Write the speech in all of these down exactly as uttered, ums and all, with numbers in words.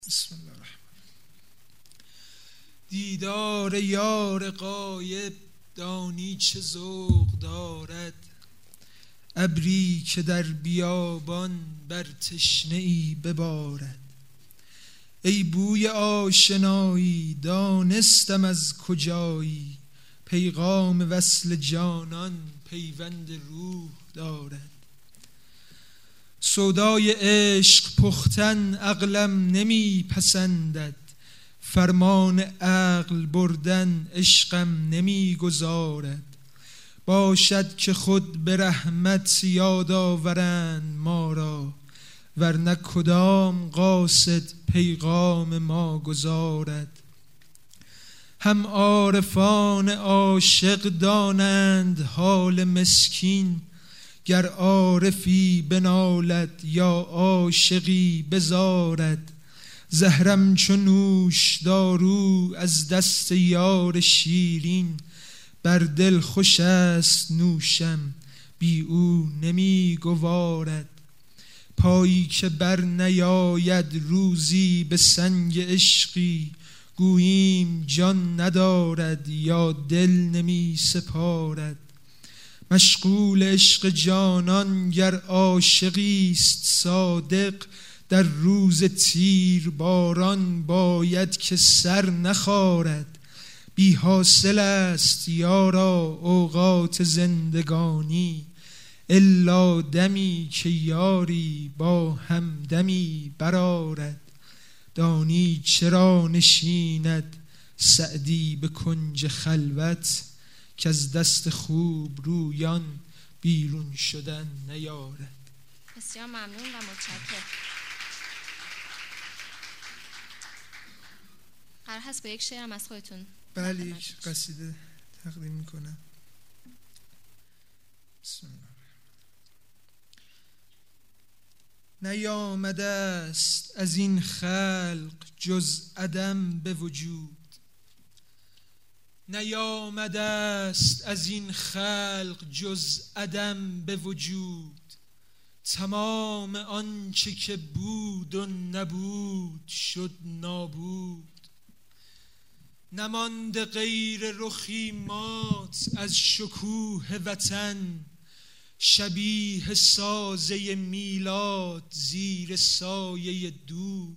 بسم الله الرحمن. دیدار یار غایب دانی چه ذوق دارد، ابری که در بیابان بر تشنه ای ببارد. ای بوی آشنایی دانستم از کجایی، پیغام وصل جانان پیوند روح دارد. سودای عشق پختن عقلم نمی پسندد، فرمان عقل بردن عشقم نمی گذارد. باشد که خود به رحمت یاد آورند ما را، ورنه کدام قاصد پیغام ما گذارد. هم عارفان عاشق دانند حال مسکین، گر عارفی بنالد یا عاشقی بزارد. زهرم چو نوش دارو از دست یار شیرین، بر دل خوش است نوشم بی او نمی گوارد. پایی که بر نیاید روزی به سنگ عشقی، گوییم جان ندارد یا دل نمی سپارد. مشغول عشق جانان گر عاشقی است صادق، در روز تیر باران باید که سر نخارد. بی حاصل است یارا اوقات زندگانی، الا دمی که یاری با همدمی برآرد. دانی چرا نشیند سعدی به کنج خلوت، که از دست خوب رویان بیرون شدن نیارد. بسیار ممنون و متشکرم. قرار هست به یک شعرم از خودتون؟ بله، یک قصیده تقدیم میکنم. بسم الله. نیامده است از این خلق جز عدم به وجود، نیامده است از این خلق جز عدم به وجود. تمام آنچه که بود و نبود شد نابود. نمانده غیر رخی مات از شکوه وطن، شبیه سازه میلاد زیر سایه دود.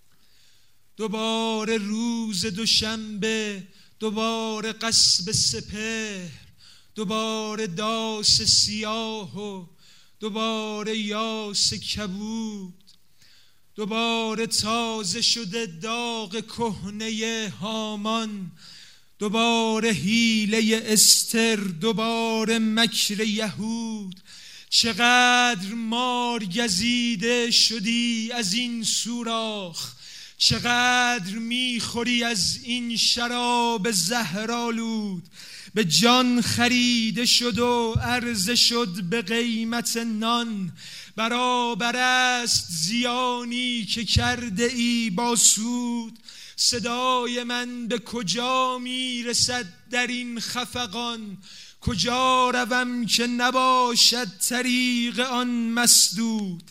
دوباره روز دوشنبه، دوباره قصب سپهر، دوباره داس سیاه و دوباره یاس کبود. دوباره تازه شده داغ کهنه هامان، دوباره حیله استر، دوباره مکر یهود. چقدر مار گزیده شدی از این سوراخ، چقدر میخوری از این شراب زهرآلود. به جان خریده شد و عرضه شد به قیمت نان، برابر است زیانی که کرده ای با سود. صدای من به کجا میرسد در این خفقان، کجا روم که نباشد طریق آن مسدود.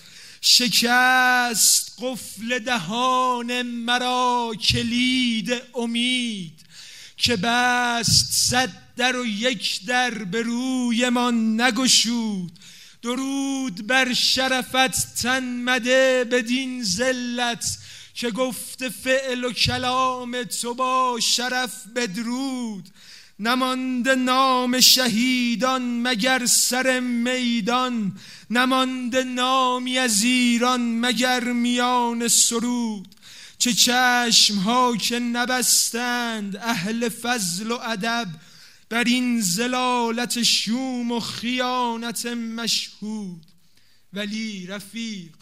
شکست قفل دهان مرا کلید امید، که بست صد در و یک در به روی من نگشود. درود بر شرفت تن مده بدین ذلت، که گفت فعل و کلام تو با شرف بدرود. نمانده نام شهیدان مگر سر میدان، نمانده نامی از ایران مگر میان سرود. چه چشم ها که نبستند اهل فضل و ادب، بر این ضلالت شوم و خیانت مشهود. ولی رفیق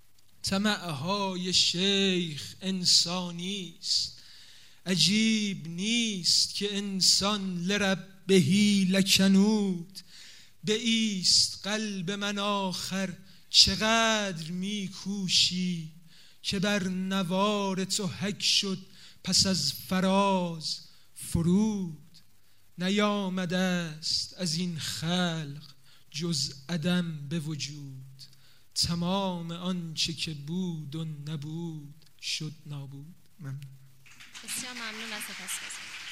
طمعهای شیخ انسانی است، عجیب نیست که انسان لربه لکنود. بایست قلب من آخر چقدر میکوشی، که بر نوار تو حک شد پس از فراز فرود. نیامده است از این خلق جز عدم به وجود، تمام آنچه که بود و نبود شد نابود. ممنون. بسیار ممنون و سپاسگزارم.